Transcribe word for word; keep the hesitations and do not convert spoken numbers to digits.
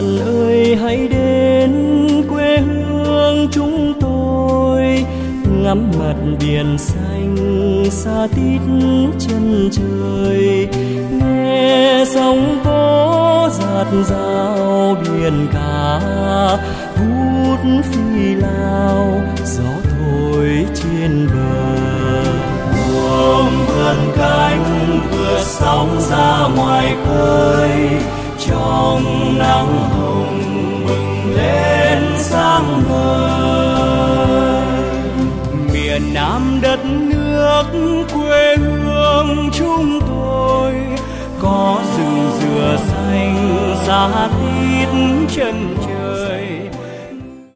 Bạn ơi hãy đến quê hương chúng tôi, ngắm mặt biển xanh xa tít chân trời, nghe sóng vỗ rạt rào biển cả vút phi lao gió thổi trên bờ. Buồm vươn cánh vượt sóng ra ngoài khơi, trong nắng hồng bừng lên sáng ngời. Miền Nam đất nước quê hương chúng tôi, có rừng dừa xanh xa tít chân trời.